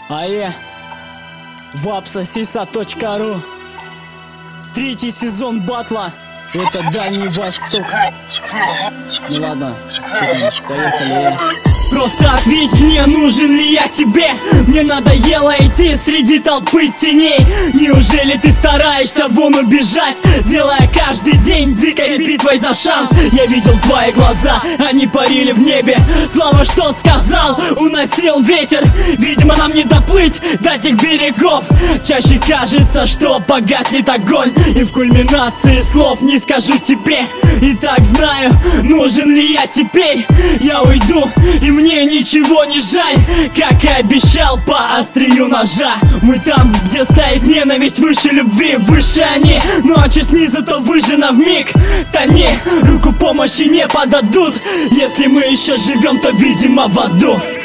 Вапсосиса.ру. 3-й сезон батла. Это Дальний Восток. Ну ладно, поехали. Просто ответь мне, нужен ли я тебе? Мне надоело идти среди толпы теней. Неужели ты стараешься вон убежать, делая каждый день дикой битвой за шанс? Я видел твои глаза, они парили в небе. Слава, что сказал, уносил ветер. Видимо, нам не доплыть до тех берегов. Чаще кажется, что погаснет огонь, и в кульминации слов не скажу тебе. И так знаю, нужен ли я теперь. Я уйду, и мне ничего не жаль, как и обещал по острию ножа. Мы там, где стоит ненависть выше любви, выше они. Ну а чуть снизу, то выжжено вмиг. Тони, руку помощи не подадут. Если мы еще живем, то видимо в аду.